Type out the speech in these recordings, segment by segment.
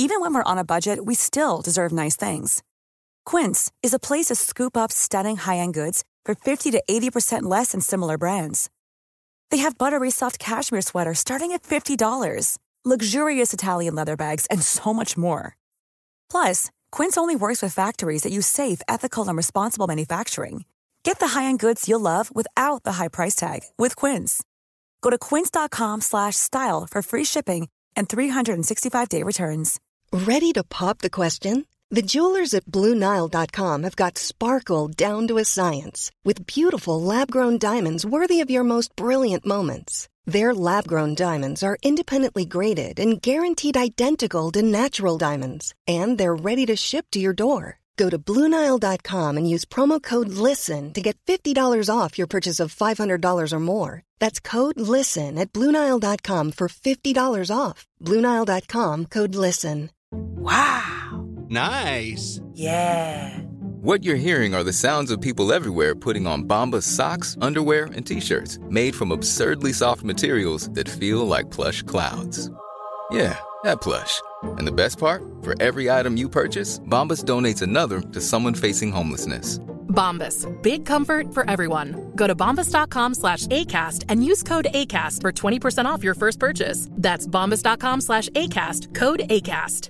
Even when we're on a budget, we still deserve nice things. Quince is a place to scoop up stunning high-end goods for 50 to 80% less than similar brands. They have buttery soft cashmere sweaters starting at $50, luxurious Italian leather bags, and so much more. Plus, Quince only works with factories that use safe, ethical, and responsible manufacturing. Get the high-end goods you'll love without the high price tag with Quince. Go to quince.com/style for free shipping and 365-day returns. Ready to pop the question? The jewelers at BlueNile.com have got sparkle down to a science with beautiful lab-grown diamonds worthy of your most brilliant moments. Their lab-grown diamonds are independently graded and guaranteed identical to natural diamonds. And they're ready to ship to your door. Go to BlueNile.com and use promo code LISTEN to get $50 off your purchase of $500 or more. That's code LISTEN at BlueNile.com for $50 off. BlueNile.com, code LISTEN. Wow. Nice. Yeah. What you're hearing are the sounds of people everywhere putting on Bombas socks, underwear, and T-shirts made from absurdly soft materials that feel like plush clouds. Yeah, that plush. And the best part? For every item you purchase, Bombas donates another to someone facing homelessness. Bombas. Big comfort for everyone. Go to bombas.com/ACAST and use code ACAST for 20% off your first purchase. That's bombas.com/ACAST. Code ACAST.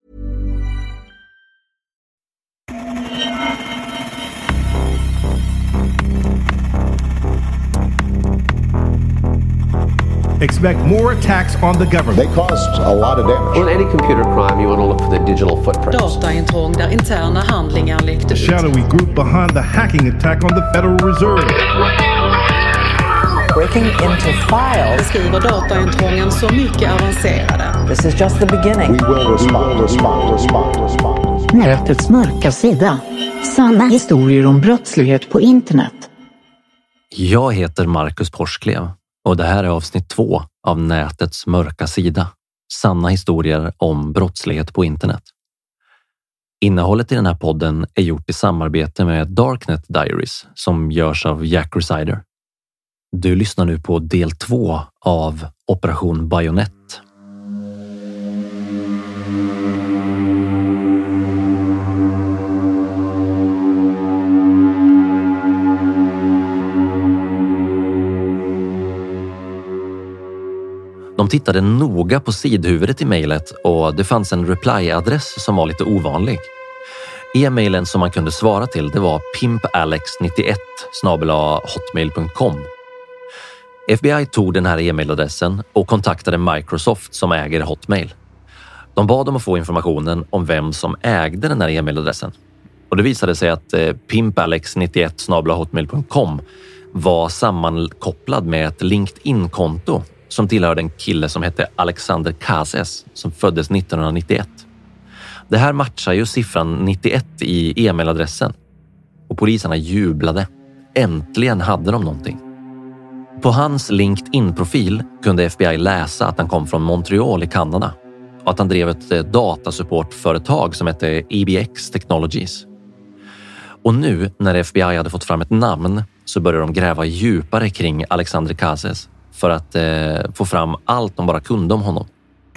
Expect more attacks on the government. They caused a lot of damage. On any computer crime, you want to look for the digital footprints. Dataintrång där interna handlingar läckte ut. Shadowy group behind the hacking attack on the Federal Reserve. Breaking into files. Beskriver dataintrången så mycket avancerade. This is just the beginning. We will respond. Nätets mörka sida. Sanna historier om brottslighet på internet. Jag heter Marcus Porsklev och det här är avsnitt 2 av Nätets mörka sida. Sanna historier om brottslighet på internet. Innehållet i den här podden är gjort i samarbete med Darknet Diaries som görs av Jack Resider. Du lyssnar nu på del 2 av Operation Bayonet. De tittade noga på sidhuvudet i mejlet och det fanns en reply-adress som var lite ovanlig. E-mailen som man kunde svara till det var pimpalex91@hotmail.com. FBI tog den här e-mailadressen och kontaktade Microsoft som äger Hotmail. De bad om att få informationen om vem som ägde den här e-mailadressen. Och det visade sig att pimpalex91@hotmail.com var sammankopplad med ett LinkedIn-konto som tillhörde en kille som hette Alexander Cases som föddes 1991. Det här matchar ju siffran 91 i e-mailadressen. Och poliserna jublade. Äntligen hade de någonting. På hans LinkedIn-profil kunde FBI läsa att han kom från Montreal i Kanada och att han drev ett datasupportföretag som hette EBX Technologies. Och nu när FBI hade fått fram ett namn så började de gräva djupare kring Alexander Cases för att få fram allt de bara kunde om honom.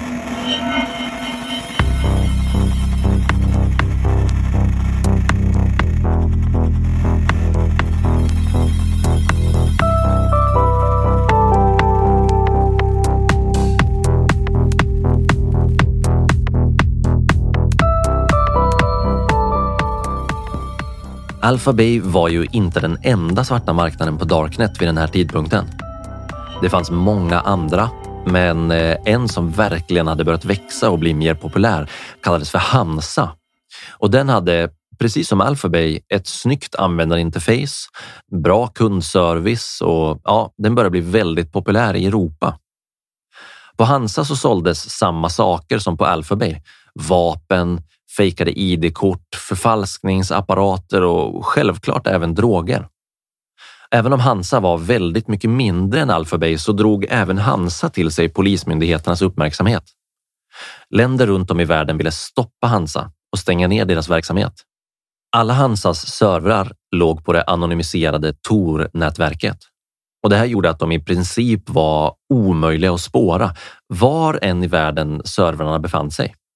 Alphabay var ju inte den enda svarta marknaden på Darknet vid den här tidpunkten. Det fanns många andra, men en som verkligen hade börjat växa och bli mer populär kallades för Hansa. Och den hade, precis som Alphabay, ett snyggt användarinterface, bra kundservice och ja, den började bli väldigt populär i Europa. På Hansa så såldes samma saker som på Alphabay. Vapen, fejkade ID-kort, förfalskningsapparater och självklart även droger. Även om Hansa var väldigt mycket mindre än Alphabay så drog även Hansa till sig polismyndigheternas uppmärksamhet. Länder runt om i världen ville stoppa Hansa och stänga ner deras verksamhet. Alla Hansas servrar låg på det anonymiserade Tor-nätverket. Och det här gjorde att de i princip var omöjliga att spåra var än i världen servrarna befann sig.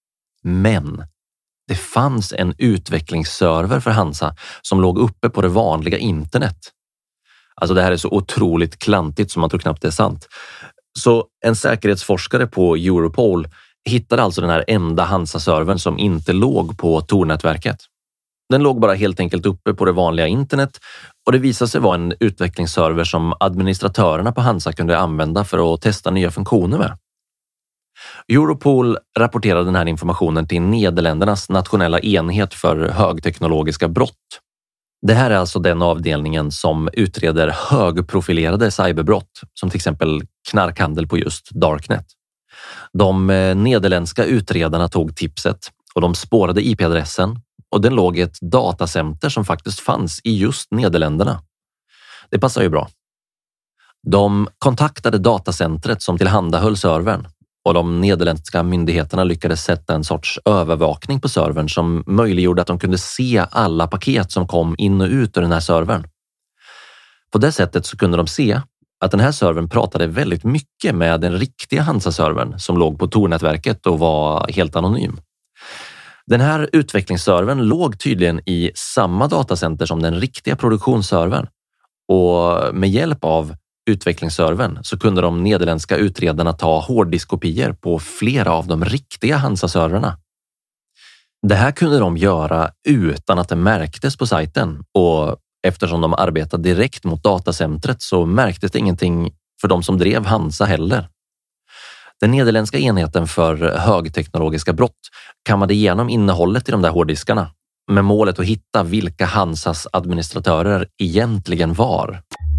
Men det fanns en utvecklingsserver för Hansa som låg uppe på det vanliga internet. Alltså det här är så otroligt klantigt som man tror knappt det är sant. Så en säkerhetsforskare på Europol hittade alltså den här enda Hansa-servern som inte låg på Tor-nätverket. Den låg bara helt enkelt uppe på det vanliga internet och det visade sig vara en utvecklingsserver som administratörerna på Hansa kunde använda för att testa nya funktioner med. Europol rapporterade den här informationen till Nederländernas nationella enhet för högteknologiska brott. Det här är alltså den avdelningen som utreder högprofilerade cyberbrott, som till exempel knarkhandel på just Darknet. De nederländska utredarna tog tipset och de spårade IP-adressen och den låg i ett datacenter som faktiskt fanns i just Nederländerna. Det passar ju bra. De kontaktade datacentret som tillhandahöll servern och de nederländska myndigheterna lyckades sätta en sorts övervakning på servern som möjliggjorde att de kunde se alla paket som kom in och ut ur den här servern. På det sättet så kunde de se att den här servern pratade väldigt mycket med den riktiga Hansa-servern som låg på Tor-nätverket och var helt anonym. Den här utvecklingsservern låg tydligen i samma datacenter som den riktiga produktionsservern och med hjälp av utvecklingsservern så kunde de nederländska utredarna ta hårddiskkopior på flera av de riktiga Hansa-serverna. Det här kunde de göra utan att det märktes på sajten och eftersom de arbetade direkt mot datacentret så märktes det ingenting för de som drev Hansa heller. Den nederländska enheten för högteknologiska brott kammade igenom innehållet i de där hårddiskarna med målet att hitta vilka Hansas administratörer egentligen var.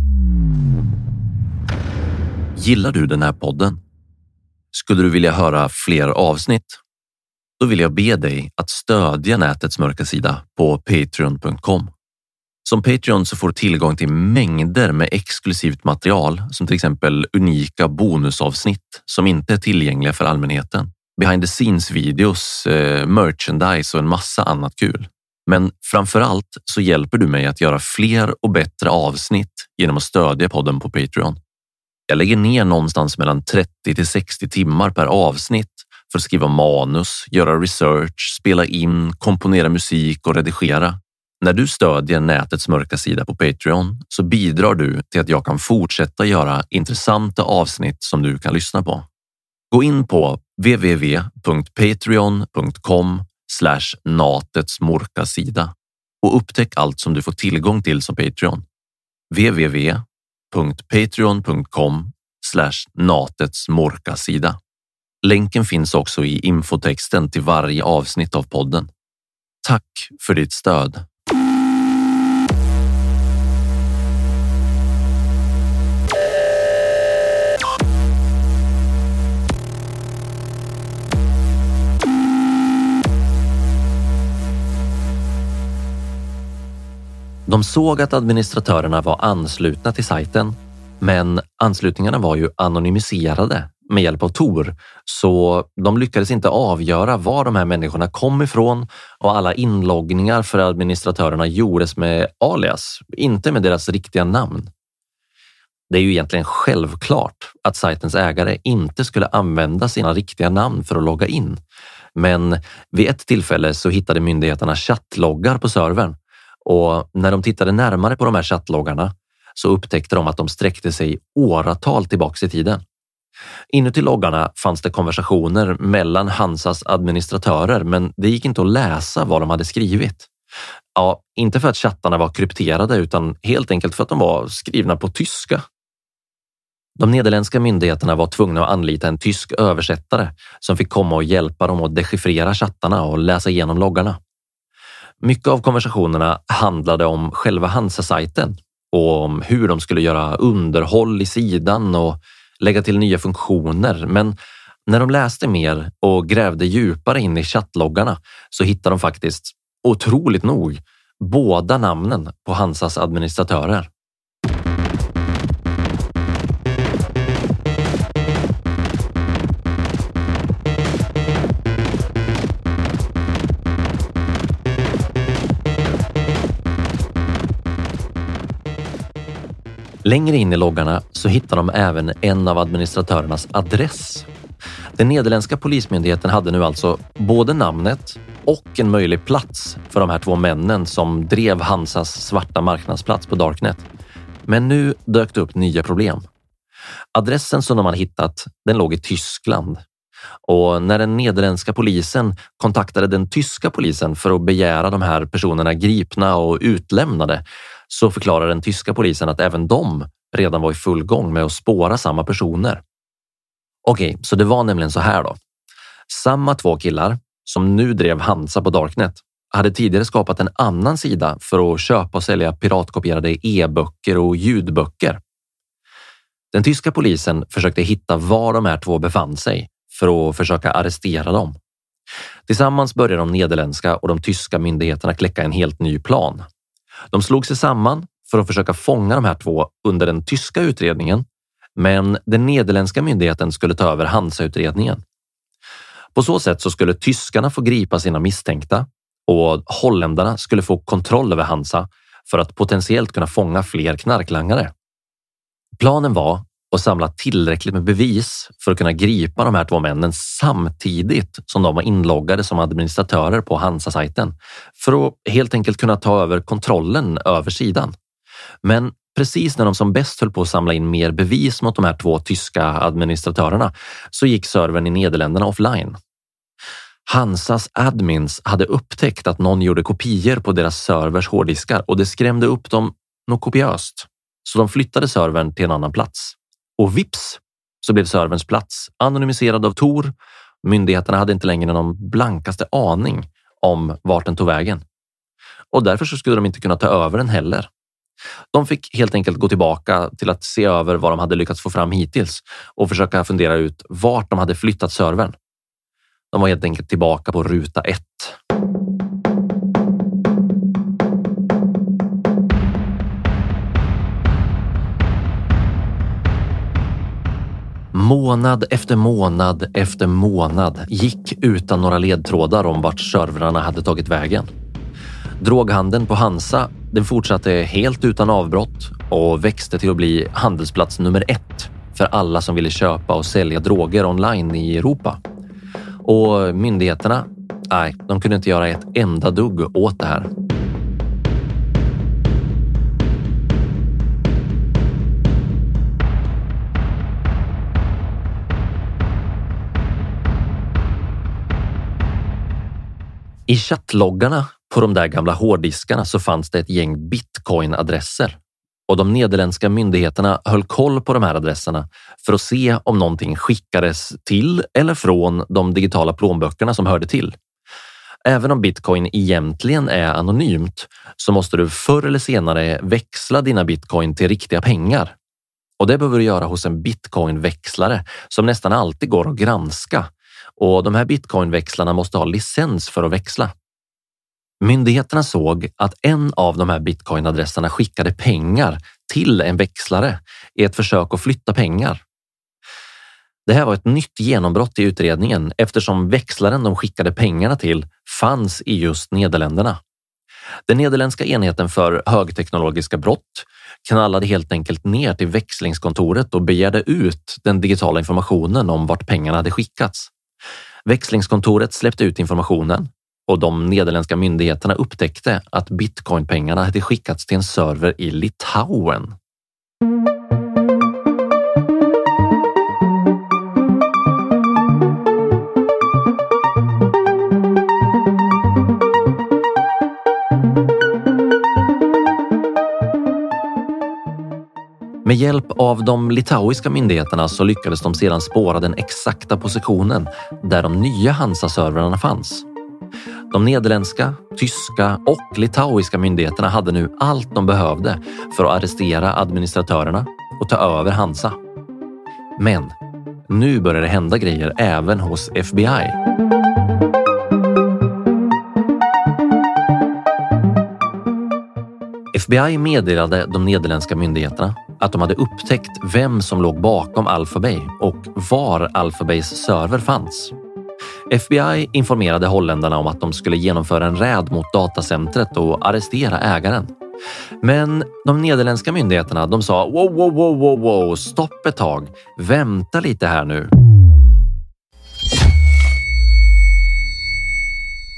Gillar du den här podden? Skulle du vilja höra fler avsnitt? Då vill jag be dig att stödja nätets mörka sida på patreon.com. Som Patreon så får du tillgång till mängder med exklusivt material som till exempel unika bonusavsnitt som inte är tillgängliga för allmänheten. Behind the scenes videos, merchandise och en massa annat kul. Men framförallt så hjälper du mig att göra fler och bättre avsnitt genom att stödja podden på Patreon. Jag lägger ner någonstans mellan 30 till 60 timmar per avsnitt för att skriva manus, göra research, spela in, komponera musik och redigera. När du stödjer nätets mörka sida på Patreon så bidrar du till att jag kan fortsätta göra intressanta avsnitt som du kan lyssna på. Gå in på www.patreon.com/natetsmörka-sida och upptäck allt som du får tillgång till som Patreon. www.patreon.com/natetsmörka-sida. Länken finns också i infotexten till varje avsnitt av podden. Tack för ditt stöd. De såg att administratörerna var anslutna till sajten, men anslutningarna var ju anonymiserade med hjälp av Tor, så de lyckades inte avgöra var de här människorna kom ifrån och alla inloggningar för administratörerna gjordes med alias, inte med deras riktiga namn. Det är ju egentligen självklart att sajtens ägare inte skulle använda sina riktiga namn för att logga in, men vid ett tillfälle så hittade myndigheterna chattloggar på servern. Och när de tittade närmare på de här chattloggarna så upptäckte de att de sträckte sig åratal tillbaka i tiden. Inuti loggarna fanns det konversationer mellan Hansas administratörer, men det gick inte att läsa vad de hade skrivit. Ja, inte för att chattarna var krypterade utan helt enkelt för att de var skrivna på tyska. De nederländska myndigheterna var tvungna att anlita en tysk översättare som fick komma och hjälpa dem att dechiffrera chattarna och läsa igenom loggarna. Mycket av konversationerna handlade om själva Hansa-sajten och om hur de skulle göra underhåll i sidan och lägga till nya funktioner. Men när de läste mer och grävde djupare in i chattloggarna så hittade de faktiskt, otroligt nog, båda namnen på Hansas administratörer. Längre in i loggarna så hittar de även en av administratörernas adress. Den nederländska polismyndigheten hade nu alltså både namnet och en möjlig plats för de här två männen som drev Hansas svarta marknadsplats på Darknet. Men nu dök det upp nya problem. Adressen som de hade hittat, den låg i Tyskland. Och när den nederländska polisen kontaktade den tyska polisen för att begära de här personerna gripna och utlämnade, så förklarade den tyska polisen att även de redan var i full gång med att spåra samma personer. Okej, så det var nämligen så här då. Samma två killar som nu drev Hansa på Darknet hade tidigare skapat en annan sida för att köpa och sälja piratkopierade e-böcker och ljudböcker. Den tyska polisen försökte hitta var de här två befann sig för att försöka arrestera dem. Tillsammans började de nederländska och de tyska myndigheterna kläcka en helt ny plan. De slog sig samman för att försöka fånga de här två under den tyska utredningen, men den nederländska myndigheten skulle ta över Hansa-utredningen. På så sätt så skulle tyskarna få gripa sina misstänkta och holländarna skulle få kontroll över Hansa för att potentiellt kunna fånga fler knarklangare. Planen var att samla tillräckligt med bevis för att kunna gripa de här två männen samtidigt som de var inloggade som administratörer på Hansa-sajten för att helt enkelt kunna ta över kontrollen över sidan. Men precis när de som bäst höll på att samla in mer bevis mot de här två tyska administratörerna så gick servern i Nederländerna offline. Hansas admins hade upptäckt att någon gjorde kopior på deras servers hårddiskar och det skrämde upp dem något kopiöst. Så de flyttade servern till en annan plats. Och vips så blev serverns plats anonymiserad av Tor. Myndigheterna hade inte längre någon blankaste aning om vart den tog vägen. Och därför så skulle de inte kunna ta över den heller. De fick helt enkelt gå tillbaka till att se över vad de hade lyckats få fram hittills och försöka fundera ut vart de hade flyttat servern. De var helt enkelt tillbaka på ruta 1. Månad efter månad efter månad gick utan några ledtrådar om vart servrarna hade tagit vägen. Droghandeln på Hansa, den fortsatte helt utan avbrott och växte till att bli handelsplats nummer 1 för alla som ville köpa och sälja droger online i Europa. Och myndigheterna, de kunde inte göra ett enda dugg åt det här. I chattloggarna på de där gamla hårddiskarna så fanns det ett gäng bitcoin-adresser. Och de nederländska myndigheterna höll koll på de här adresserna för att se om någonting skickades till eller från de digitala plånböckerna som hörde till. Även om bitcoin egentligen är anonymt så måste du förr eller senare växla dina bitcoin till riktiga pengar. Och det behöver du göra hos en bitcoinväxlare som nästan alltid går att granska. Och de här bitcoinväxlarna måste ha licens för att växla. Myndigheterna såg att en av de här bitcoinadresserna skickade pengar till en växlare i ett försök att flytta pengar. Det här var ett nytt genombrott i utredningen eftersom växlaren de skickade pengarna till fanns i just Nederländerna. Den nederländska enheten för högteknologiska brott knallade helt enkelt ner till växlingskontoret och begärde ut den digitala informationen om vart pengarna hade skickats. Växlingskontoret släppte ut informationen och de nederländska myndigheterna upptäckte att bitcoinpengarna hade skickats till en server i Litauen. Med hjälp av de litauiska myndigheterna så lyckades de sedan spåra den exakta positionen där de nya Hansa-servrarna fanns. De nederländska, tyska och litauiska myndigheterna hade nu allt de behövde för att arrestera administratörerna och ta över Hansa. Men nu började det hända grejer även hos FBI. FBI meddelade de nederländska myndigheterna att de hade upptäckt vem som låg bakom Alphabay och var Alphabays server fanns. FBI informerade holländarna om att de skulle genomföra en räd mot datacentret och arrestera ägaren. Men de nederländska myndigheterna de sa wow, stopp ett tag, vänta lite här nu.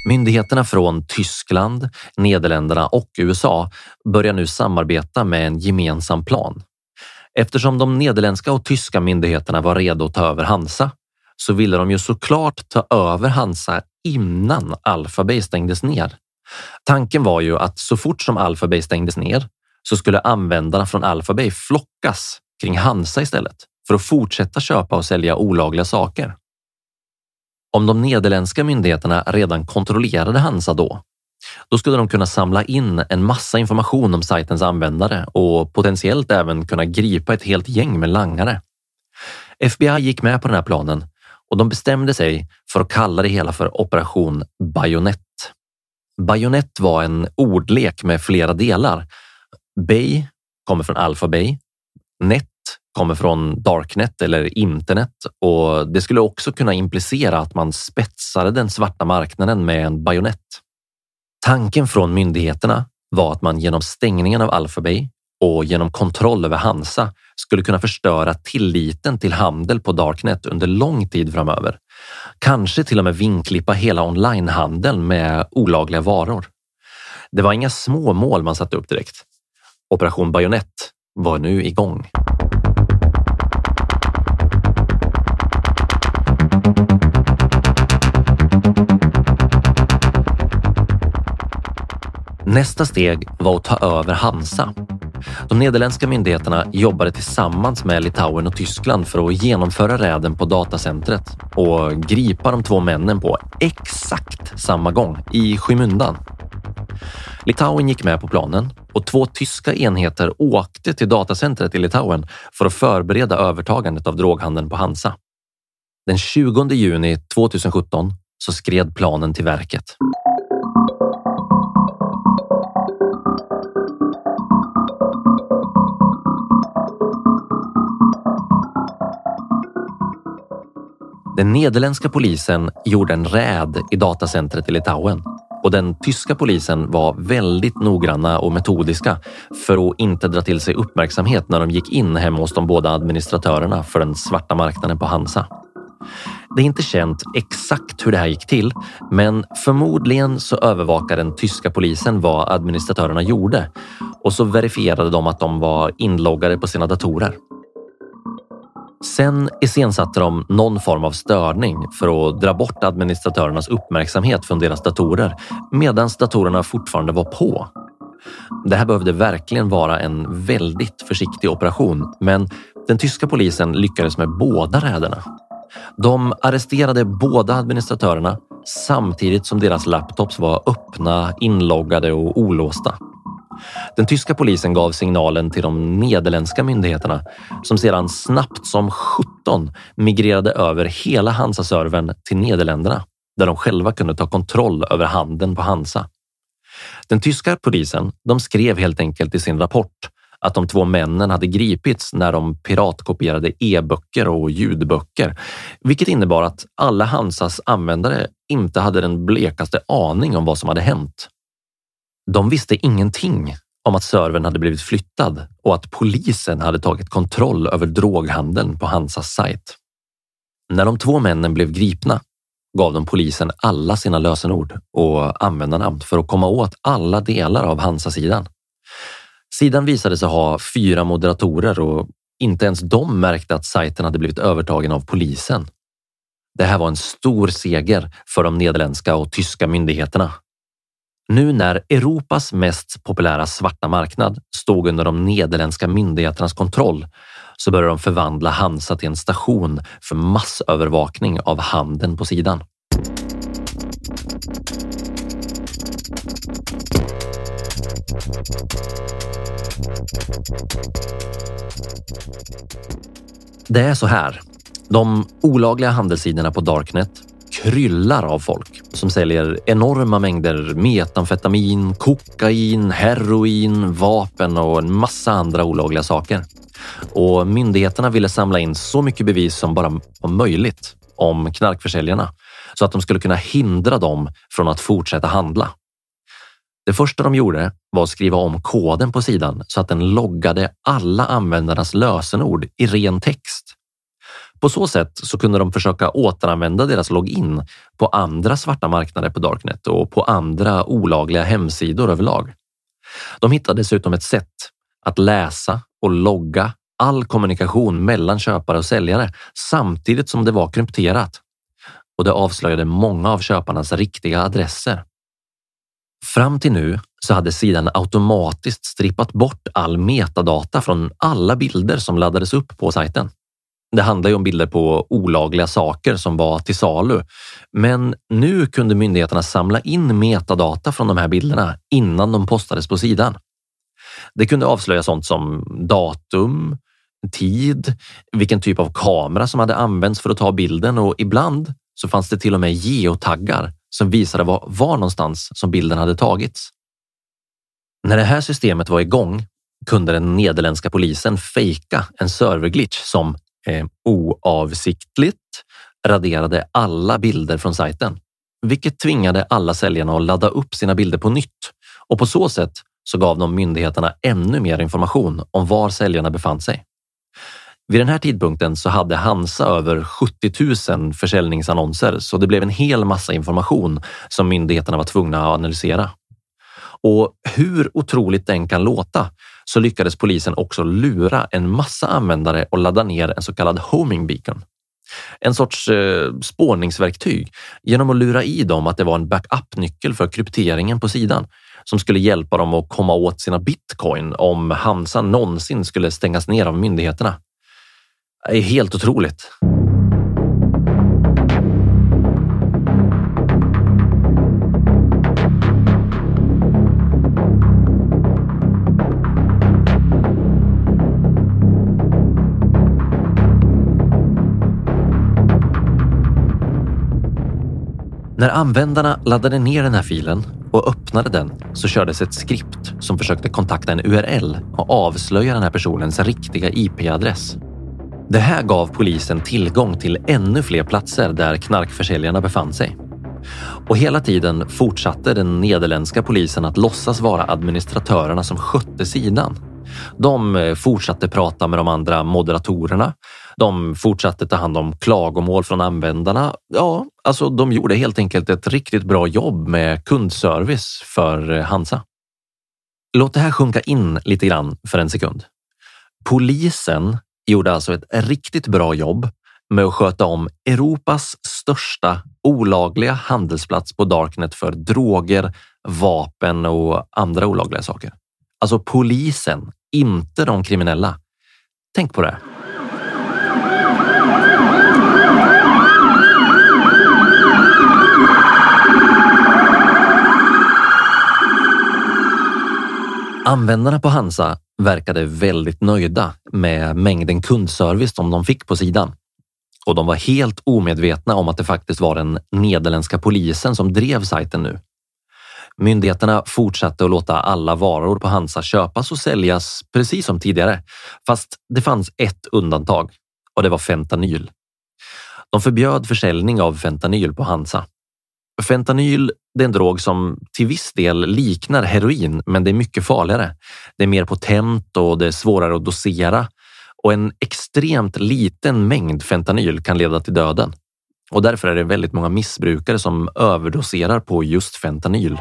Myndigheterna från Tyskland, Nederländerna och USA börjar nu samarbeta med en gemensam plan. Eftersom de nederländska och tyska myndigheterna var redo att ta över Hansa så ville de ju såklart ta över Hansa innan Alphabay stängdes ner. Tanken var ju att så fort som Alphabay stängdes ner så skulle användarna från Alphabay flockas kring Hansa istället för att fortsätta köpa och sälja olagliga saker. Om de nederländska myndigheterna redan kontrollerade Hansa då skulle de kunna samla in en massa information om sajtens användare och potentiellt även kunna gripa ett helt gäng med langare. FBI gick med på den här planen och de bestämde sig för att kalla det hela för Operation Bayonet. Bayonet var en ordlek med flera delar. Bay kommer från Alphabay, net kommer från darknet eller internet och det skulle också kunna implicera att man spetsade den svarta marknaden med en bajonett. Tanken från myndigheterna var att man genom stängningen av Alphabay och genom kontroll över Hansa skulle kunna förstöra tilliten till handel på darknet under lång tid framöver. Kanske till och med vinklippa hela onlinehandeln med olagliga varor. Det var inga små mål man satte upp direkt. Operation Bayonet var nu igång. Nästa steg var att ta över Hansa. De nederländska myndigheterna jobbade tillsammans med Litauen och Tyskland för att genomföra räden på datacentret och gripa de två männen på exakt samma gång i skymundan. Litauen gick med på planen och 2 tyska enheter åkte till datacentret i Litauen för att förbereda övertagandet av droghandeln på Hansa. Den 20 juni 2017 så skred planen till verket. Den nederländska polisen gjorde en räd i datacentret i Litauen och den tyska polisen var väldigt noggranna och metodiska för att inte dra till sig uppmärksamhet när de gick in hemma hos de båda administratörerna för den svarta marknaden på Hansa. Det är inte känt exakt hur det här gick till, men förmodligen så övervakade den tyska polisen vad administratörerna gjorde och så verifierade de att de var inloggade på sina datorer. Sen iscensatte de någon form av störning för att dra bort administratörernas uppmärksamhet från deras datorer medan datorerna fortfarande var på. Det här behövde verkligen vara en väldigt försiktig operation, men den tyska polisen lyckades med båda räderna. De arresterade båda administratörerna samtidigt som deras laptops var öppna, inloggade och olåsta. Den tyska polisen gav signalen till de nederländska myndigheterna som sedan snabbt som 17 migrerade över hela Hansa-servern till Nederländerna där de själva kunde ta kontroll över handeln på Hansa. Den tyska polisen, de skrev helt enkelt i sin rapport att de 2 männen hade gripits när de piratkopierade e-böcker och ljudböcker, vilket innebar att alla Hansas användare inte hade den blekaste aning om vad som hade hänt. De visste ingenting om att servern hade blivit flyttad och att polisen hade tagit kontroll över droghandeln på Hansas sajt. När de 2 männen blev gripna gav de polisen alla sina lösenord och användarnamn för att komma åt alla delar av Hansa-sidan. Sidan visade sig ha 4 moderatorer och inte ens de märkte att sajten hade blivit övertagen av polisen. Det här var en stor seger för de nederländska och tyska myndigheterna. Nu när Europas mest populära svarta marknad stod under de nederländska myndigheternas kontroll så började de förvandla Hansa till en station för massövervakning av handeln på sidan. Det är så här. De olagliga handelssidorna på darknet kryllar av folk som säljer enorma mängder metamfetamin, kokain, heroin, vapen och en massa andra olagliga saker. Och myndigheterna ville samla in så mycket bevis som bara var möjligt om knarkförsäljarna så att de skulle kunna hindra dem från att fortsätta handla. Det första de gjorde var att skriva om koden på sidan så att den loggade alla användarnas lösenord i ren text. På så sätt så kunde de försöka återanvända deras login på andra svarta marknader på Darknet och på andra olagliga hemsidor överlag. De hittade dessutom ett sätt att läsa och logga all kommunikation mellan köpare och säljare samtidigt som det var krypterat. Och det avslöjade många av köparnas riktiga adresser. Fram till nu så hade sidan automatiskt strippat bort all metadata från alla bilder som laddades upp på sajten. Det handlar ju om bilder på olagliga saker som var till salu. Men nu kunde myndigheterna samla in metadata från de här bilderna innan de postades på sidan. Det kunde avslöja sånt som datum, tid, vilken typ av kamera som hade använts för att ta bilden och ibland så fanns det till och med geotaggar som visade var någonstans som bilden hade tagits. När det här systemet var igång kunde den nederländska polisen fejka en serverglitch som oavsiktligt raderade alla bilder från sajten, vilket tvingade alla säljarna att ladda upp sina bilder på nytt och på så sätt så gav de myndigheterna ännu mer information om var säljarna befann sig. Vid den här tidpunkten så hade Hansa över 70 000 försäljningsannonser så det blev en hel massa information som myndigheterna var tvungna att analysera. Och hur otroligt den kan låta så lyckades polisen också lura en massa användare och ladda ner en så kallad homing beacon. En sorts spårningsverktyg genom att lura i dem att det var en backup-nyckel för krypteringen på sidan som skulle hjälpa dem att komma åt sina bitcoin om Hansa någonsin skulle stängas ner av myndigheterna. Det är helt otroligt. När användarna laddade ner den här filen och öppnade den så kördes ett skript som försökte kontakta en URL och avslöja den här personens riktiga IP-adress. Det här gav polisen tillgång till ännu fler platser där knarkförsäljarna befann sig. Och hela tiden fortsatte den nederländska polisen att låtsas vara administratörerna som skötte sidan. De fortsatte prata med de andra moderatorerna. De fortsatte ta hand om klagomål från användarna. Ja, alltså de gjorde helt enkelt ett riktigt bra jobb med kundservice för Hansa. Låt det här sjunka in lite grann för en sekund. Polisen gjorde alltså ett riktigt bra jobb med att sköta om Europas största olagliga handelsplats på Darknet för droger, vapen och andra olagliga saker. Alltså polisen, inte de kriminella. Tänk på det. Användarna på Hansa verkade väldigt nöjda med mängden kundservice som de fick på sidan. Och de var helt omedvetna om att det faktiskt var den nederländska polisen som drev sajten nu. Myndigheterna fortsatte att låta alla varor på Hansa köpas och säljas precis som tidigare. Fast det fanns ett undantag och det var fentanyl. De förbjöd försäljning av fentanyl på Hansa. Fentanyl det är en drog som till viss del liknar heroin men det är mycket farligare. Det är mer potent och det är svårare att dosera. Och en extremt liten mängd fentanyl kan leda till döden. Och därför är det väldigt många missbrukare som överdoserar på just fentanyl.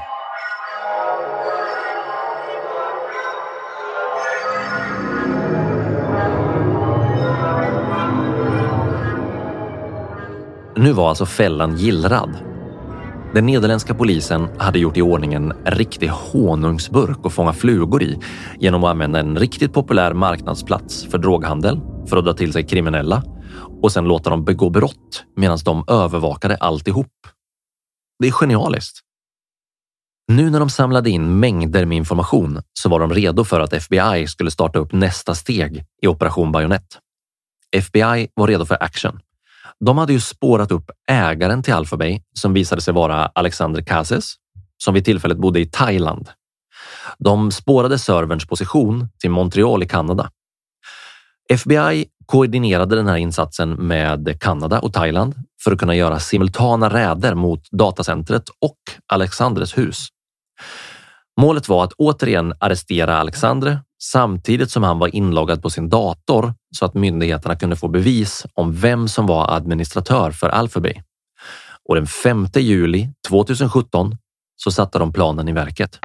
Nu var alltså fällan gillrad. Den nederländska polisen hade gjort i ordning en riktig honungsburk att fånga flugor i genom att använda en riktigt populär marknadsplats för droghandel för att dra till sig kriminella och sen låta dem begå brott medan de övervakade alltihop. Det är genialiskt. Nu när de samlade in mängder med information så var de redo för att FBI skulle starta upp nästa steg i Operation Bajonett. FBI var redo för action. De hade ju spårat upp ägaren till Alphabay som visade sig vara Alexander Cases som vid tillfället bodde i Thailand. De spårade serverns position till Montreal i Kanada. FBI koordinerade den här insatsen med Kanada och Thailand för att kunna göra simultana räder mot datacentret och Alexandres hus. Målet var att återigen arrestera Alexandre samtidigt som han var inloggad på sin dator så att myndigheterna kunde få bevis om vem som var administratör för Alphabay. Och den 5 juli 2017 så satte de planen i verket.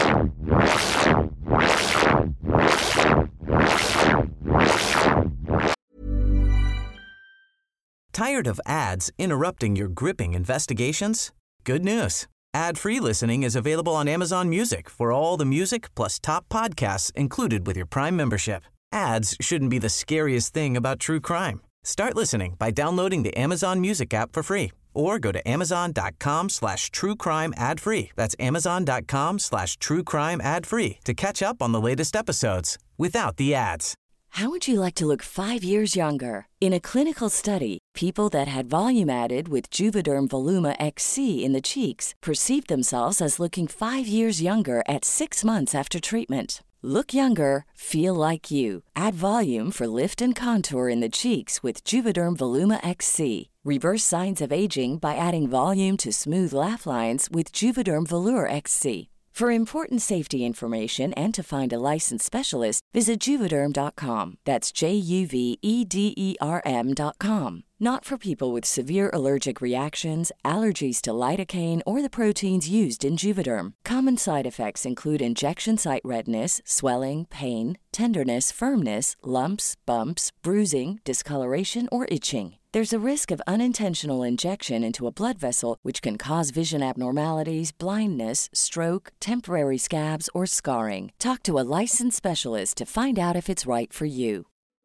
Tired of ads interrupting your gripping investigations? Good news. Ad-free listening is available on Amazon Music for all the music plus top podcasts included with your Prime membership. Ads shouldn't be the scariest thing about true crime. Start listening by downloading the Amazon Music app for free or go to amazon.com/truecrime ad-free. That's amazon.com/truecrime ad-free to catch up on the latest episodes without the ads. How would you like to look 5 years younger? In a clinical study, people that had volume added with Juvederm Voluma XC in the cheeks perceived themselves as looking 5 years younger at 6 months after treatment. Look younger, feel like you. Add volume for lift and contour in the cheeks with Juvederm Voluma XC. Reverse signs of aging by adding volume to smooth laugh lines with Juvederm Volure XC. For important safety information and to find a licensed specialist, visit Juvederm.com. That's JUVEDERM.com. Not for people with severe allergic reactions, allergies to lidocaine, or the proteins used in Juvederm. Common side effects include injection site redness, swelling, pain, tenderness, firmness, lumps, bumps, bruising, discoloration, or itching. There's a risk of unintentional injection into a blood vessel, which can cause vision abnormalities, blindness, stroke, temporary scabs, or scarring. Talk to a licensed specialist to find out if it's right for you.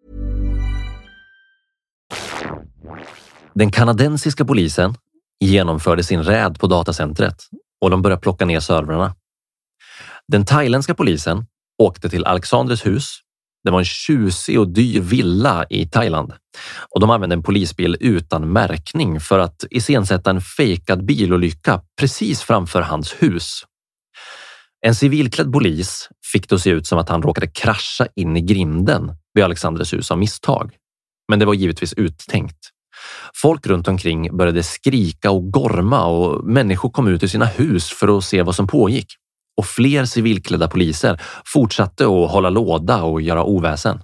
Den kanadensiska polisen genomförde sin räd på datacentret och de började plocka ner servrarna. Den thailändska polisen åkte till Alexandres hus. Det var en tjusig och dyr villa i Thailand. Och de använde en polisbil utan märkning för att iscensätta en fejkad bilolycka precis framför hans hus. En civilklädd polis fick det att se ut som att han råkade krascha in i grinden vid Alexandres hus av misstag. Men det var givetvis uttänkt. Folk runt omkring började skrika och gorma och människor kom ut ur sina hus för att se vad som pågick. Och fler civilklädda poliser fortsatte att hålla låda och göra oväsen.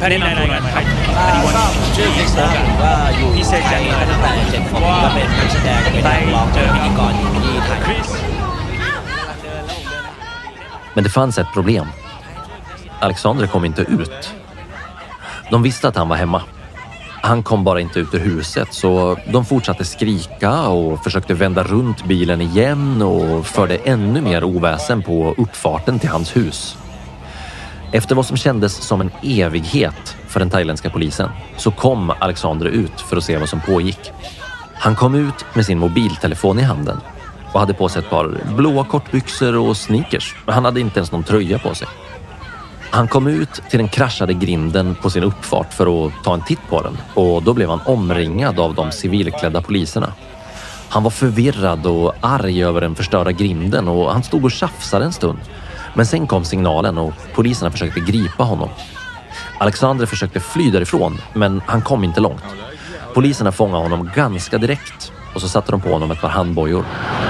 Men det fanns ett problem. Alexander kom inte ut. De visste att han var hemma. Han kom bara inte ut ur huset, så de fortsatte skrika och försökte vända runt bilen igen och förde ännu mer oväsen på uppfarten till hans hus. Efter vad som kändes som en evighet för den thailändska polisen så kom Alexander ut för att se vad som pågick. Han kom ut med sin mobiltelefon i handen och hade på sig ett par blåa kortbyxor och sneakers. Han hade inte ens någon tröja på sig. Han kom ut till den kraschade grinden på sin uppfart för att ta en titt på den och då blev han omringad av de civilklädda poliserna. Han var förvirrad och arg över den förstörda grinden och han stod och tjafsade en stund. Men sen kom signalen och poliserna försökte gripa honom. Alexander försökte fly därifrån, men han kom inte långt. Poliserna fångade honom ganska direkt och så satte de på honom ett par handbojor.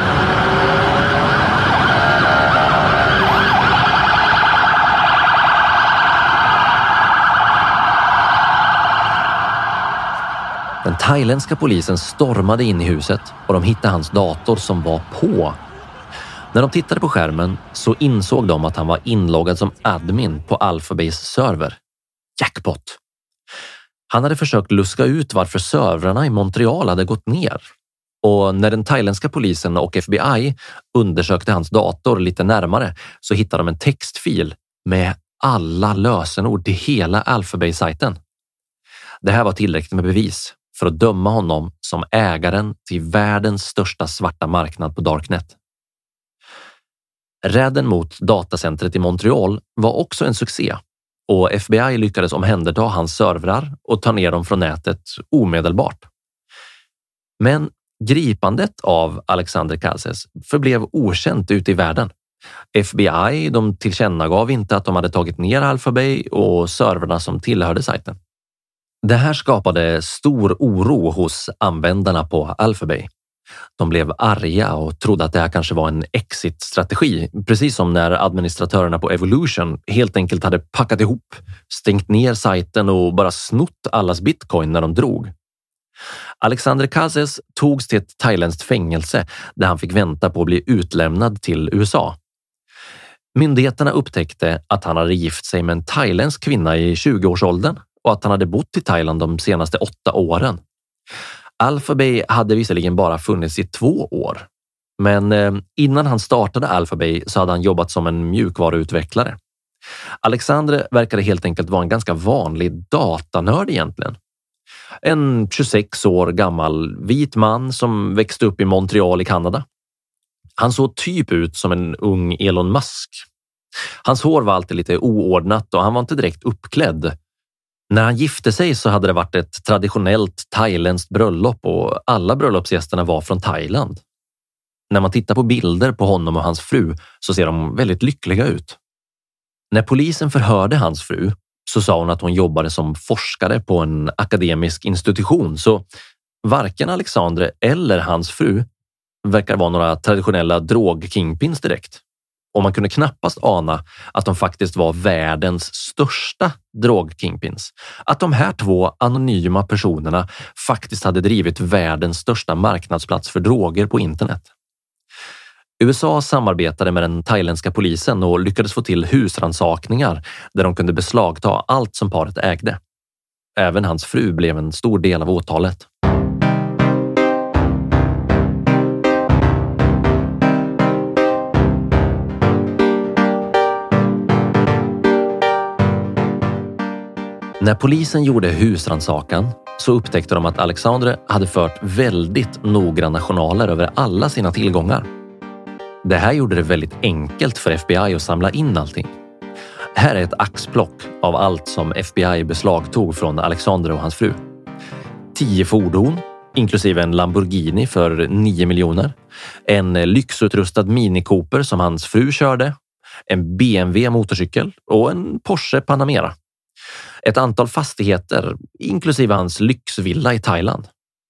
Den thailändska polisen stormade in i huset och de hittade hans dator som var på. När de tittade på skärmen så insåg de att han var inloggad som admin på Alphabays server. Jackpot! Han hade försökt luska ut varför servrarna i Montreal hade gått ner. Och när den thailändska polisen och FBI undersökte hans dator lite närmare så hittade de en textfil med alla lösenord till hela Alphabay-sajten. Det här var tillräckligt med bevis för att döma honom som ägaren till världens största svarta marknad på Darknet. Räden mot datacentret i Montreal var också en succé och FBI lyckades omhänderta hans servrar och ta ner dem från nätet omedelbart. Men gripandet av Alexander Calces förblev okänt ute i världen. FBI de tillkännagav inte att de hade tagit ner Alphabay och servrarna som tillhörde sajten. Det här skapade stor oro hos användarna på Alphabay De blev arga och trodde att det här kanske var en exit-strategi, precis som när administratörerna på Evolution helt enkelt hade packat ihop, stängt ner sajten och bara snott allas bitcoin när de drog. Alexandre Cases togs till ett thailändskt fängelse där han fick vänta på att bli utlämnad till USA. Myndigheterna upptäckte att han hade gift sig med en thailändsk kvinna i 20-årsåldern och att han hade bott i Thailand de senaste 8 åren. Alphabay hade visserligen bara funnits i 2 år, men innan han startade Alphabay så hade han jobbat som en mjukvaruutvecklare. Alexandre verkade helt enkelt vara en ganska vanlig datanörd egentligen. En 26 år gammal vit man som växte upp i Montreal i Kanada. Han såg typ ut som en ung Elon Musk. Hans hår var alltid lite oordnat och han var inte direkt uppklädd. När han gifte sig så hade det varit ett traditionellt thailändskt bröllop och alla bröllopsgästerna var från Thailand. När man tittar på bilder på honom och hans fru så ser de väldigt lyckliga ut. När polisen förhörde hans fru så sa hon att hon jobbade som forskare på en akademisk institution, så varken Alexandre eller hans fru verkar vara några traditionella drogkingpins direkt. Och man kunde knappast ana att de faktiskt var världens största drogkingpins. Att de här 2 anonyma personerna faktiskt hade drivit världens största marknadsplats för droger på internet. USA samarbetade med den thailändska polisen och lyckades få till husrannsakningar där de kunde beslagta allt som paret ägde. Även hans fru blev en stor del av åtalet. När polisen gjorde husrannsakan så upptäckte de att Alexandre hade fört väldigt noggranna journaler över alla sina tillgångar. Det här gjorde det väldigt enkelt för FBI att samla in allting. Här är ett axplock av allt som FBI beslagtog från Alexandre och hans fru. 10 fordon, inklusive en Lamborghini för 9 miljoner. En lyxutrustad Mini Cooper som hans fru körde. En BMW motorcykel och en Porsche Panamera. Ett antal fastigheter, inklusive hans lyxvilla i Thailand.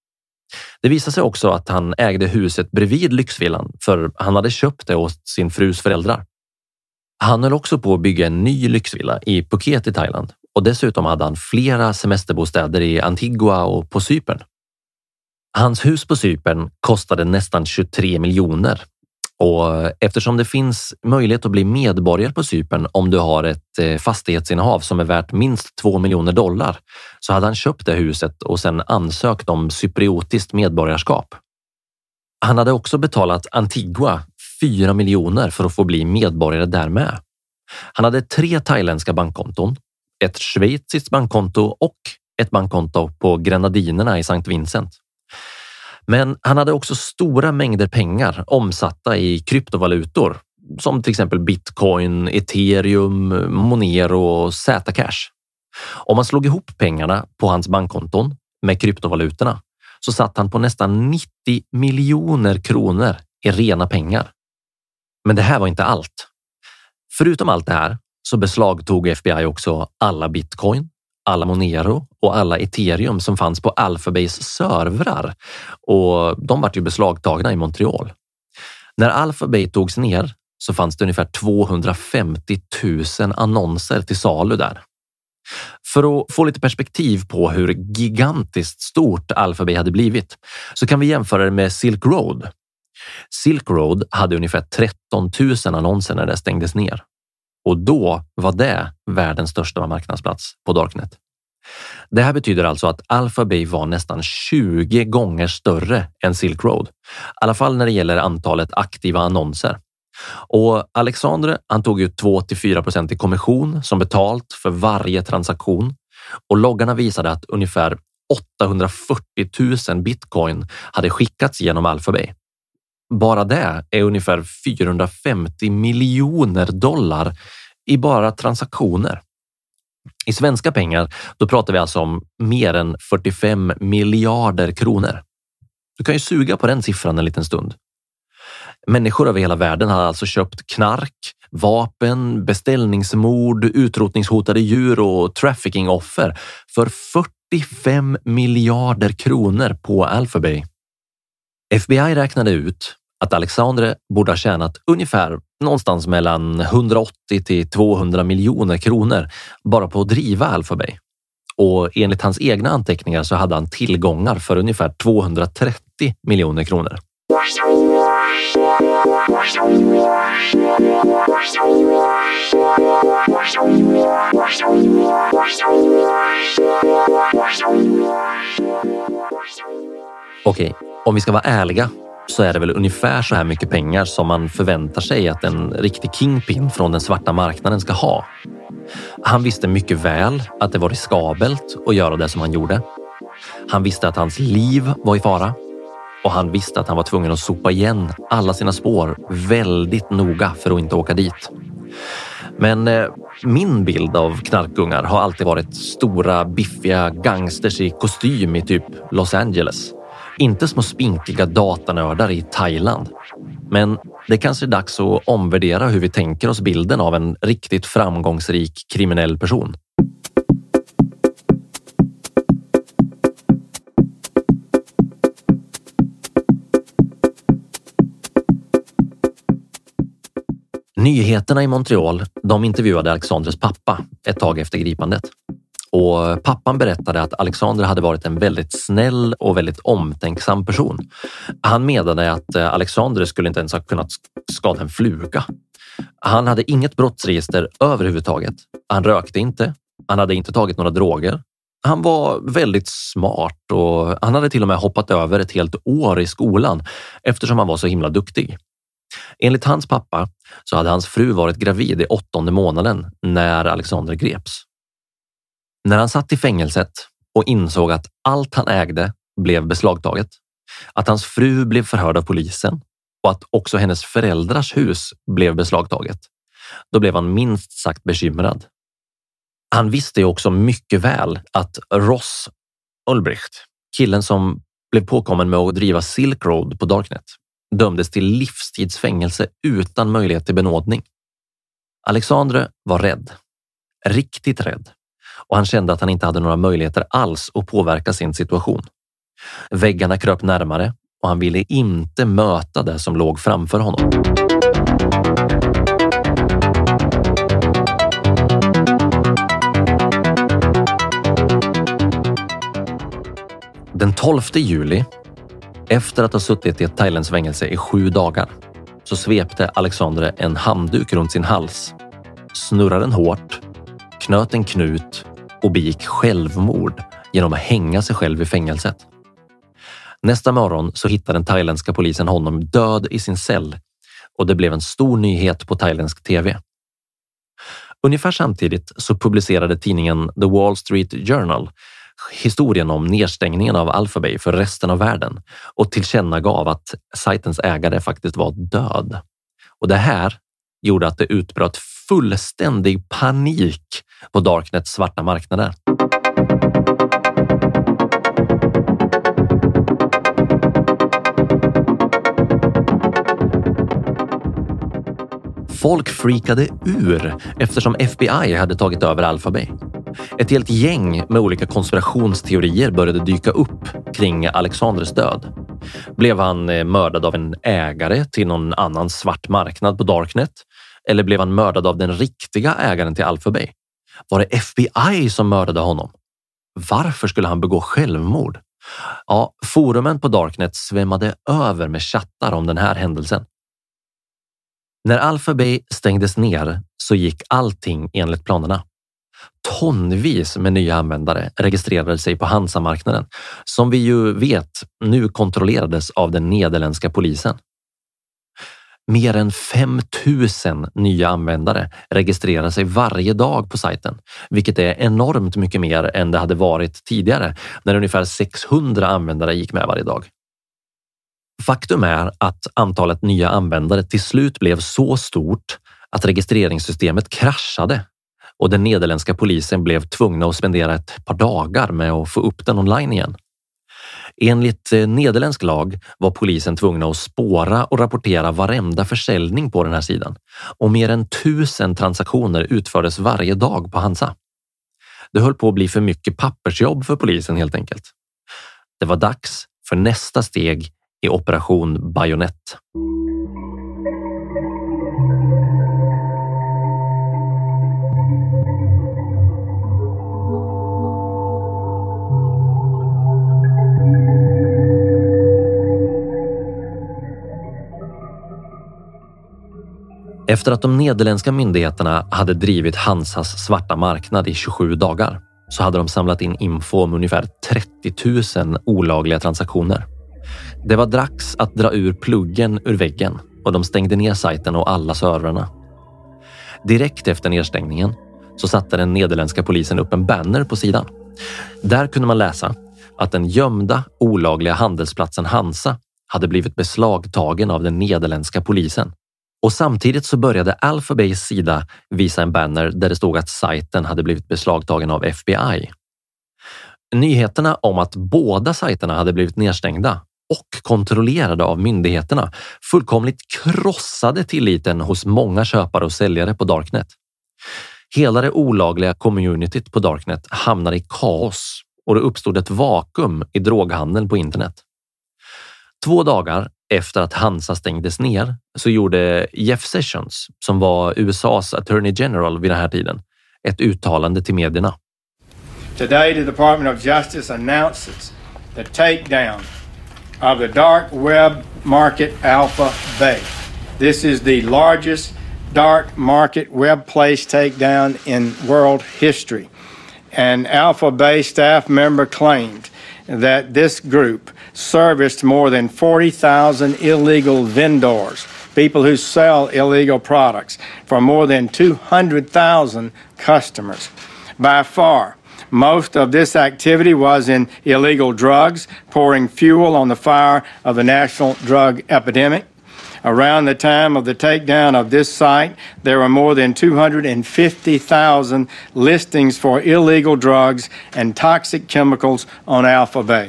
Det visade sig också att han ägde huset bredvid lyxvillan, för han hade köpt det åt sin frus föräldrar. Han höll också på att bygga en ny lyxvilla i Phuket i Thailand och dessutom hade han flera semesterbostäder i Antigua och på Cypern. Hans hus på Cypern kostade nästan 23 miljoner. Och eftersom det finns möjlighet att bli medborgare på Cypern om du har ett fastighetsinnehav som är värt minst $2 miljoner så hade han köpt det huset och sedan ansökt om cypriotiskt medborgarskap. Han hade också betalat Antigua 4 miljoner för att få bli medborgare där med. Han hade 3 thailändska bankkonton, ett schweiziskt bankkonto och ett bankkonto på Grenadinerna i St. Vincent. Men han hade också stora mängder pengar omsatta i kryptovalutor som till exempel Bitcoin, Ethereum, Monero och Zcash. Om man slog ihop pengarna på hans bankkonton med kryptovalutorna så satt han på nästan 90 miljoner kronor i rena pengar. Men det här var inte allt. Förutom allt det här så beslagtog FBI också alla Bitcoin, alla Monero och alla Ethereum som fanns på Alphabays servrar, och de var ju beslagtagna i Montreal. När Alphabay togs ner så fanns det ungefär 250 000 annonser till salu där. För att få lite perspektiv på hur gigantiskt stort Alphabay hade blivit så kan vi jämföra det med Silk Road. Silk Road hade ungefär 13 000 annonser när det stängdes ner. Och då var det världens största marknadsplats på Darknet. Det här betyder alltså att Alphabay var nästan 20 gånger större än Silk Road. I alla fall när det gäller antalet aktiva annonser. Och Alexandre, han tog ju 2-4% i kommission som betalt för varje transaktion. Och loggarna visade att ungefär 840 000 bitcoin hade skickats genom Alphabay. Bara det är ungefär 450 miljoner dollar i bara transaktioner. I svenska pengar, då pratar vi alltså om mer än 45 miljarder kronor. Du kan ju suga på den siffran en liten stund. Människor över hela världen har alltså köpt knark, vapen, beställningsmord, utrotningshotade djur och traffickingoffer för 45 miljarder kronor på Alphabay. FBI räknade ut att Alexandre borde ha tjänat ungefär någonstans mellan 180 till 200 miljoner kronor bara på att driva Alphabay. Och enligt hans egna anteckningar så hade han tillgångar för ungefär 230 miljoner kronor. Okej, om vi ska vara ärliga så är det väl ungefär så här mycket pengar som man förväntar sig att en riktig kingpin från den svarta marknaden ska ha. Han visste mycket väl att det var riskabelt att göra det som han gjorde. Han visste att hans liv var i fara. Och han visste att han var tvungen att sopa igen alla sina spår väldigt noga för att inte åka dit. Men min bild av knarkungar har alltid varit stora, biffiga gangsters i kostym i typ Los Angeles. Inte små spinkiga datanördar i Thailand. Men det kanske är dags att omvärdera hur vi tänker oss bilden av en riktigt framgångsrik kriminell person. Nyheterna i Montreal, de intervjuade Alexandres pappa ett tag efter gripandet. Och pappan berättade att Alexandre hade varit en väldigt snäll och väldigt omtänksam person. Han menade att Alexandre skulle inte ens ha kunnat skada en fluga. Han hade inget brottsregister överhuvudtaget. Han rökte inte. Han hade inte tagit några droger. Han var väldigt smart och han hade till och med hoppat över ett helt år i skolan eftersom han var så himla duktig. Enligt hans pappa så hade hans fru varit gravid i 8:e månaden när Alexandre greps. När han satt i fängelset och insåg att allt han ägde blev beslagtaget, att hans fru blev förhörd av polisen och att också hennes föräldrars hus blev beslagtaget, då blev han minst sagt bekymrad. Han visste ju också mycket väl att Ross Ulbricht, killen som blev påkommen med att driva Silk Road på Darknet, dömdes till livstidsfängelse utan möjlighet till benådning. Alexandre var rädd. Riktigt rädd. Och han kände att han inte hade några möjligheter alls att påverka sin situation. Väggarna kröp närmare och han ville inte möta det som låg framför honom. Den 12 juli, efter att ha suttit i ett thailändsk fängelse i 7 dagar, så svepte Alexandre en handduk runt sin hals, snurrade den hårt, knöt en knut och begick självmord genom att hänga sig själv i fängelset. Nästa morgon så hittade den thailändska polisen honom död i sin cell och det blev en stor nyhet på thailändsk tv. Ungefär samtidigt så publicerade tidningen The Wall Street Journal historien om nedstängningen av Alphabay för resten av världen och tillkännagav att sajtens ägare faktiskt var död. Och det här gjorde att det utbröt fullständig panik på Darknets svarta marknader. Folk freakade ur eftersom FBI hade tagit över Alphabay. Ett helt gäng med olika konspirationsteorier började dyka upp kring Alexandres död. Blev han mördad av en ägare till någon annan svart marknad på Darknet? Eller blev han mördad av den riktiga ägaren till Alphabay? Var det FBI som mördade honom? Varför skulle han begå självmord? Ja, forumen på Darknet svämmade över med chattar om den här händelsen. När Alphabay stängdes ner så gick allting enligt planerna. Tonvis med nya användare registrerade sig på Hansa-marknaden som vi ju vet nu kontrollerades av den nederländska polisen. Mer än 5000 nya användare registrerar sig varje dag på sajten, vilket är enormt mycket mer än det hade varit tidigare när ungefär 600 användare gick med varje dag. Faktum är att antalet nya användare till slut blev så stort att registreringssystemet kraschade och den nederländska polisen blev tvungna att spendera ett par dagar med att få upp den online igen. Enligt nederländsk lag var polisen tvungna att spåra och rapportera varenda försäljning på den här sidan och mer än 1000 transaktioner utfördes varje dag på Hansa. Det höll på att bli för mycket pappersjobb för polisen helt enkelt. Det var dags för nästa steg i Operation Bajonett. Efter att de nederländska myndigheterna hade drivit Hansas svarta marknad i 27 dagar så hade de samlat in info om ungefär 30 000 olagliga transaktioner. Det var dags att dra ur pluggen ur väggen och de stängde ner sajten och alla servrarna. Direkt efter nedstängningen så satte den nederländska polisen upp en banner på sidan. Där kunde man läsa att den gömda olagliga handelsplatsen Hansa hade blivit beslagtagen av den nederländska polisen. Och samtidigt så började Alphabays sida visa en banner där det stod att sajten hade blivit beslagtagen av FBI. Nyheterna om att båda sajterna hade blivit nedstängda och kontrollerade av myndigheterna fullkomligt krossade tilliten hos många köpare och säljare på Darknet. Hela det olagliga communityt på Darknet hamnade i kaos och det uppstod ett vakuum i droghandeln på internet. 2 dagar efter att Hansa stängdes ner så gjorde Jeff Sessions, som var USAs Attorney General vid den här tiden, ett uttalande till medierna. Today the Department of Justice announces the takedown of the dark web market Alpha Bay. This is the largest dark market web place takedown in world history. An Alpha Bay staff member claimed that this group serviced more than 40,000 illegal vendors, people who sell illegal products, for more than 200,000 customers. By far, most of this activity was in illegal drugs, pouring fuel on the fire of the national drug epidemic. Around the time of the takedown of this site, there were more than 250,000 listings for illegal drugs and toxic chemicals on Alpha Bay.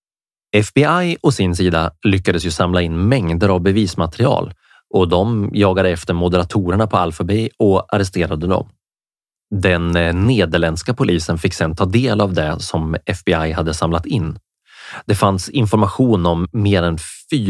FBI å sin sida lyckades ju samla in mängder av bevismaterial och de jagade efter moderatorerna på Alpha Bay och arresterade dem. Den nederländska polisen fick sedan ta del av det som FBI hade samlat in. Det fanns information om mer än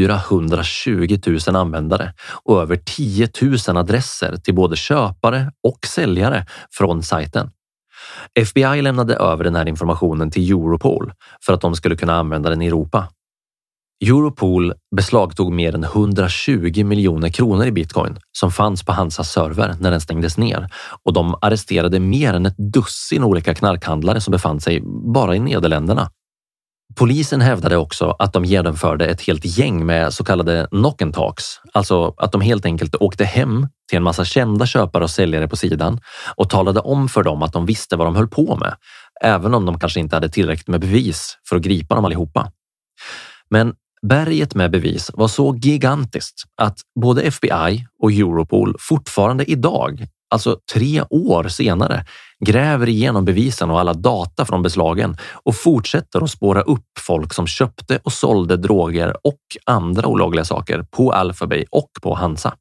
420 000 användare och över 10 000 adresser till både köpare och säljare från sajten. FBI lämnade över den här informationen till Europol för att de skulle kunna använda den i Europa. Europol beslagtog mer än 120 miljoner kronor i bitcoin som fanns på Hansas server när den stängdes ner och de arresterade mer än ett dussin olika knarkhandlare som befann sig bara i Nederländerna. Polisen hävdade också att de genomförde ett helt gäng med så kallade knock and talks, alltså att de helt enkelt åkte hem till en massa kända köpare och säljare på sidan och talade om för dem att de visste vad de höll på med, även om de kanske inte hade tillräckligt med bevis för att gripa dem allihopa. Men berget med bevis var så gigantiskt att både FBI och Europol fortfarande idag, alltså 3 år senare, gräver igenom bevisen och alla data från beslagen och fortsätter att spåra upp folk som köpte och sålde droger och andra olagliga saker på Alpha Bay och på Hansa.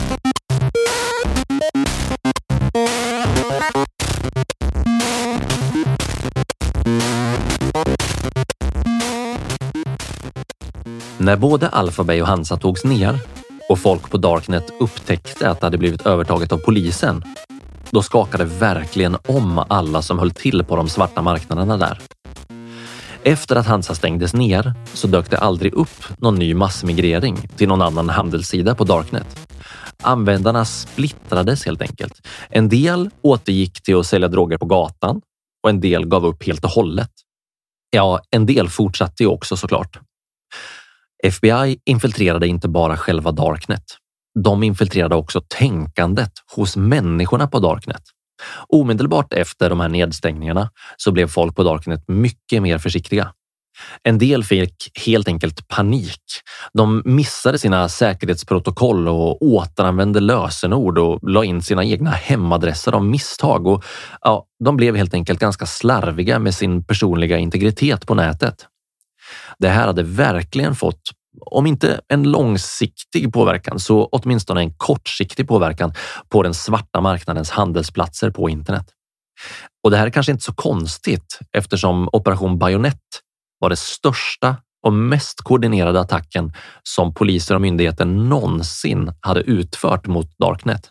När både Alpha Bay och Hansa togs ner och folk på Darknet upptäckte att det hade blivit övertaget av polisen, då skakade verkligen om alla som höll till på de svarta marknaderna där. Efter att Hansa stängdes ner så dök det aldrig upp någon ny massmigrering till någon annan handelssida på Darknet. Användarna splittrades helt enkelt. En del återgick till att sälja droger på gatan och en del gav upp helt och hållet. Ja, en del fortsatte ju också såklart. FBI infiltrerade inte bara själva Darknet. De infiltrerade också tänkandet hos människorna på Darknet. Omedelbart efter de här nedstängningarna så blev folk på Darknet mycket mer försiktiga. En del fick helt enkelt panik. De missade sina säkerhetsprotokoll och återanvände lösenord och la in sina egna hemadresser av misstag. Och ja, de blev helt enkelt ganska slarviga med sin personliga integritet på nätet. Det här hade verkligen fått, om inte en långsiktig påverkan, så åtminstone en kortsiktig påverkan på den svarta marknadens handelsplatser på internet. Och det här är kanske inte så konstigt eftersom Operation Bajonett var det största och mest koordinerade attacken som poliser och myndigheter någonsin hade utfört mot Darknet.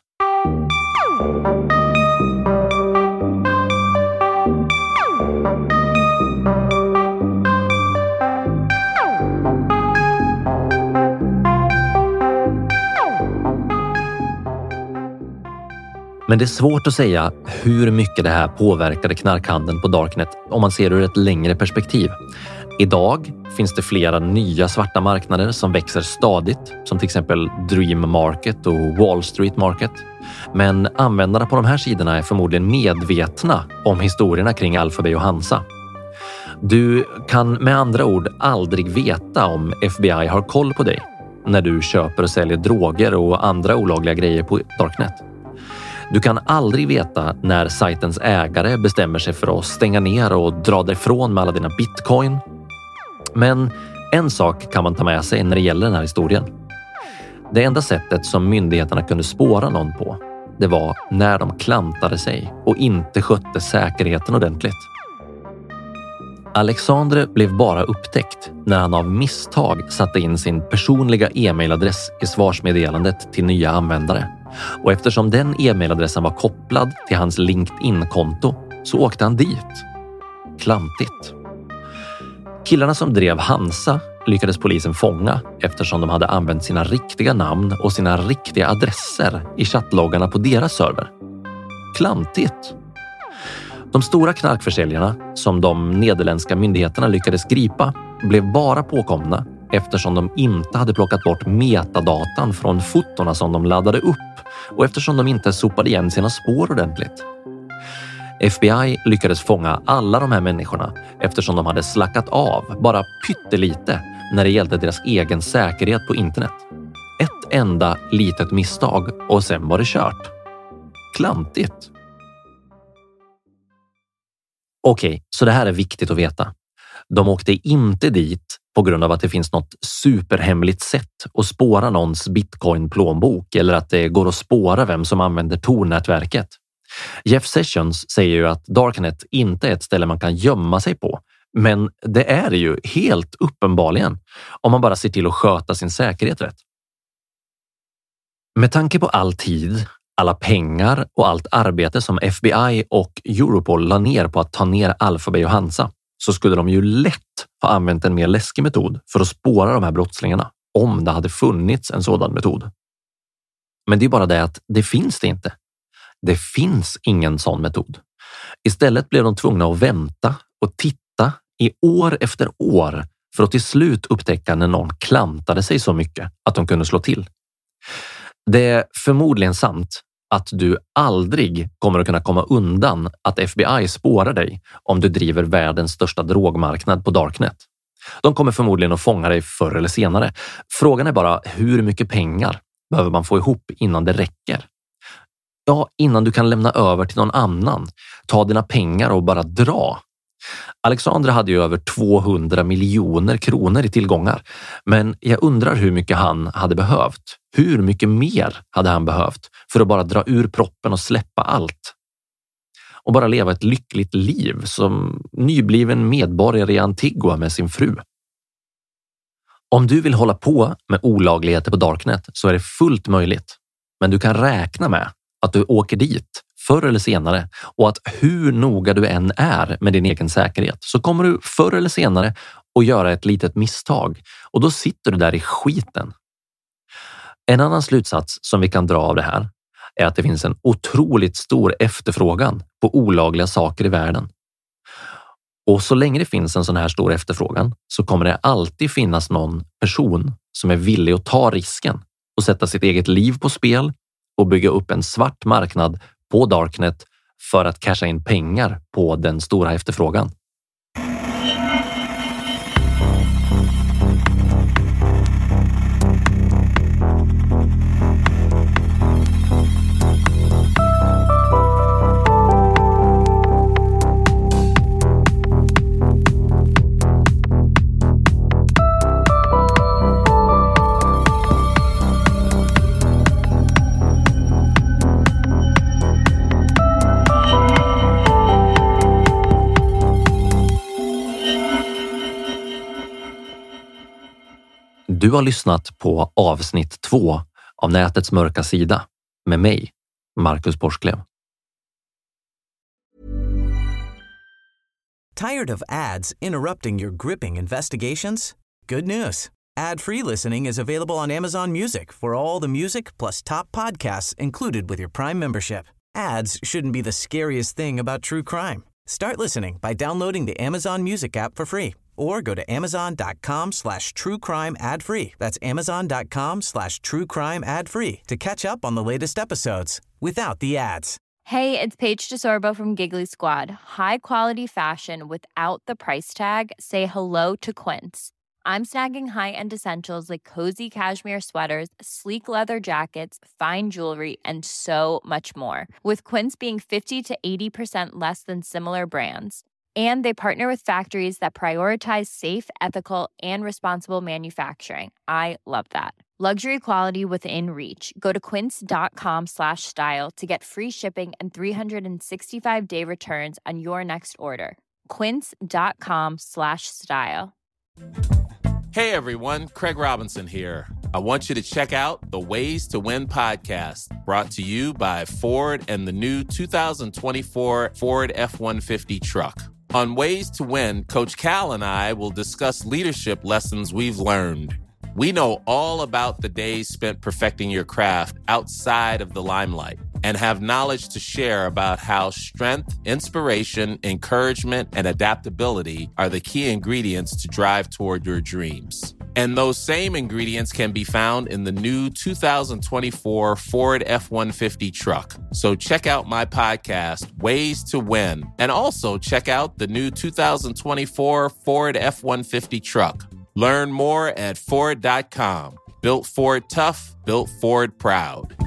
Men det är svårt att säga hur mycket det här påverkade knarkhandeln på Darknet om man ser ur ett längre perspektiv. Idag finns det flera nya svarta marknader som växer stadigt, som till exempel Dream Market och Wall Street Market. Men användarna på de här sidorna är förmodligen medvetna om historierna kring Alphabet och Hansa. Du kan med andra ord aldrig veta om FBI har koll på dig när du köper och säljer droger och andra olagliga grejer på Darknet. Du kan aldrig veta när sajtens ägare bestämmer sig för att stänga ner och dra därifrån med alla dina bitcoin. Men en sak kan man ta med sig när det gäller den här historien. Det enda sättet som myndigheterna kunde spåra någon på, det var när de klantade sig och inte skötte säkerheten ordentligt. Alexandre blev bara upptäckt när han av misstag satte in sin personliga e-mailadress i svarsmeddelandet till nya användare. Och eftersom den e-mailadressen var kopplad till hans LinkedIn-konto så åkte han dit. Klantigt. Killarna som drev Hansa lyckades polisen fånga eftersom de hade använt sina riktiga namn och sina riktiga adresser i chattloggarna på deras server. Klantigt. De stora knarkförsäljarna som de nederländska myndigheterna lyckades gripa blev bara påkomna eftersom de inte hade plockat bort metadatan från fotorna som de laddade upp och eftersom de inte sopade igen sina spår ordentligt. FBI lyckades fånga alla de här människorna eftersom de hade slackat av bara pyttelite när det gällde deras egen säkerhet på internet. Ett enda litet misstag och sen var det kört. Klantigt. Okej, så det här är viktigt att veta. De åkte inte dit på grund av att det finns något superhemligt sätt att spåra någons bitcoin-plånbok eller att det går att spåra vem som använder Tor-nätverket. Jeff Sessions säger ju att Darknet inte är ett ställe man kan gömma sig på. Men det är det ju helt uppenbarligen om man bara ser till att sköta sin säkerhet rätt. Med tanke på all tid, alla pengar och allt arbete som FBI och Europol la ner på att ta ner Alphabet och Hansa så skulle de ju lätt ha använt en mer läskig metod för att spåra de här brottslingarna om det hade funnits en sådan metod. Men det är bara det att det finns det inte. Det finns ingen sån metod. Istället blev de tvungna att vänta och titta i år efter år för att till slut upptäcka när någon klantade sig så mycket att de kunde slå till. Det är förmodligen sant att du aldrig kommer att kunna komma undan att FBI spårar dig om du driver världens största drogmarknad på Darknet. De kommer förmodligen att fånga dig förr eller senare. Frågan är bara hur mycket pengar behöver man få ihop innan det räcker? Ja, innan du kan lämna över till någon annan. Ta dina pengar och bara dra. Alexandre hade ju över 200 miljoner kronor i tillgångar. Men jag undrar hur mycket han hade behövt. Hur mycket mer hade han behövt för att bara dra ur proppen och släppa allt? Och bara leva ett lyckligt liv som nybliven medborgare i Antigua med sin fru. Om du vill hålla på med olagligheter på Darknet så är det fullt möjligt. Men du kan räkna med att du åker dit förr eller senare och att hur noga du än är med din egen säkerhet så kommer du förr eller senare att göra ett litet misstag och då sitter du där i skiten. En annan slutsats som vi kan dra av det här är att det finns en otroligt stor efterfrågan på olagliga saker i världen. Och så länge det finns en sån här stor efterfrågan så kommer det alltid finnas någon person som är villig att ta risken och sätta sitt eget liv på spel och bygga upp en svart marknad på Darknet för att casha in pengar på den stora efterfrågan. Du har lyssnat på avsnitt 2 av Nätets mörka sida med mig, Marcus Borsklev. Tired of ads interrupting your gripping investigations? Good news. Ad-free listening is available on Amazon Music for all the music plus top podcasts included with your Prime membership. Ads shouldn't be the scariest thing about true crime. Start listening by downloading the Amazon Music app for free or go to amazon.com/truecrime ad-free. That's amazon.com/truecrime ad-free to catch up on the latest episodes without the ads. Hey, it's Paige DeSorbo from Giggly Squad. High quality fashion without the price tag. Say hello to Quince. I'm snagging high-end essentials like cozy cashmere sweaters, sleek leather jackets, fine jewelry, and so much more. With Quince being 50 to 80% less than similar brands. And they partner with factories that prioritize safe, ethical, and responsible manufacturing. I love that. Luxury quality within reach. Go to quince.com/style to get free shipping and 365-day returns on your next order. Quince.com/style. Hey everyone, Craig Robinson here. I want you to check out the Ways to Win podcast, brought to you by Ford and the new 2024 Ford F-150 truck. On Ways to Win, Coach Cal and I will discuss leadership lessons we've learned. We know all about the days spent perfecting your craft outside of the limelight and have knowledge to share about how strength, inspiration, encouragement, and adaptability are the key ingredients to drive toward your dreams. And those same ingredients can be found in the new 2024 Ford F-150 truck. So check out my podcast, Ways to Win, and also check out the new 2024 Ford F-150 truck. Learn more at Ford.com. Built Ford tough, built Ford proud.